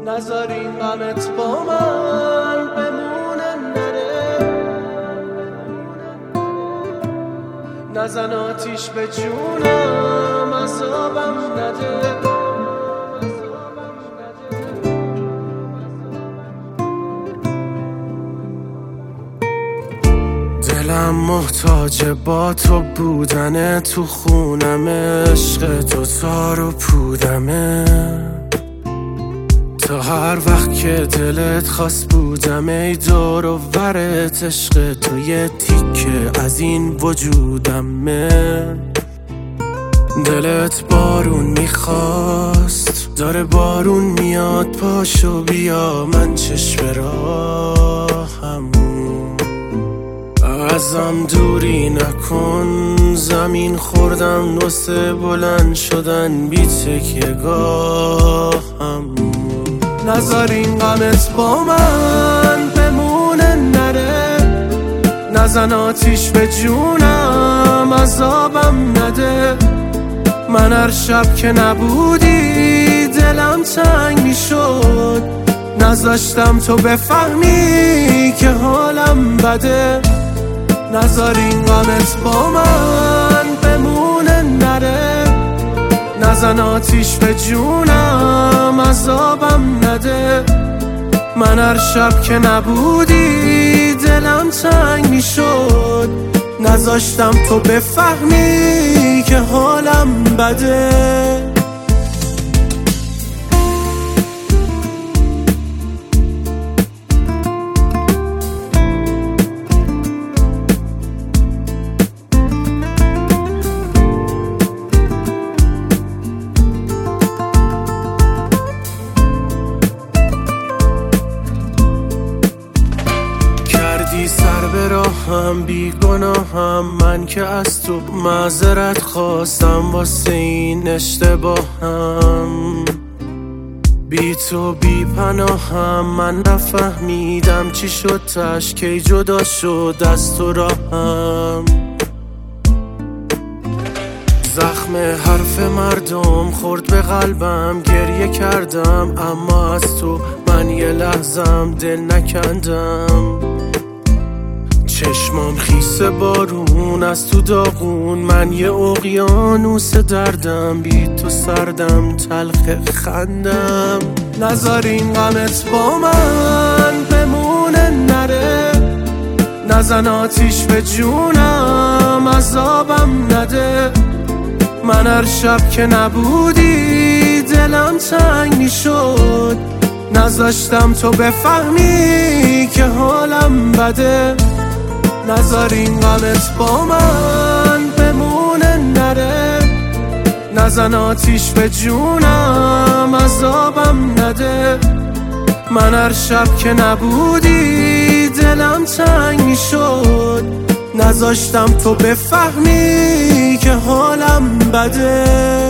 نذار این غمت با من بمونه نره، نزن آتیش به جونم عذابم نده. دلم محتاج با تو بودنه، تو خونم عشق تو تار و پودمه، تا هر وقت که دلت خواست بودم ای دور و ورت عشق تو یه تیکه از این وجودمه. دلت بارون میخواست داره بارون میاد، پاشو بیا من چشم راهم، ازم دوری نکن، زمین خوردم واسه بلند شدن بی تکیه گاهم. نذار این غمت با من بمونه نره، نزن آتیش به جونم عذابم نده. من هر شب که نبودی دلم تنگ میشد، نذاشتم تو بفهمی که حالم بده. نذار این غمت با من بمونه نره، نزن آتیش به جونم عذابم نده. من هر شب که نبودی دلم تنگ میشد، نذاشتم تو بفهمی که حالم بده. سر به راهم بی گناهم، من که از تو معذرت خواستم واسه این اشتباهم. بی تو بی پناهم، من نفهمیدم چی شد تش کی جدا شد از تو راهم. زخم حرف مردم خورد به قلبم، گریه کردم اما از تو من یه لحظم دل نکندم. چشمام خیس بارون از تو داغون، من یه اقیانوس دردم، بی تو سردم تلخ خندم. نذار این غمت با من بمونه نره، نزن آتیش به جونم عذابم نده. من هر شب که نبودی دلم تنگ میشد، نذاشتم تو بفهمی که حالم بده. نذار این غمت با من بمونه نره، نزن آتیش به جونم عذابم نده. من هر شب که نبودی دلم تنگ میشد، نذاشتم تو بفهمی که حالم بده.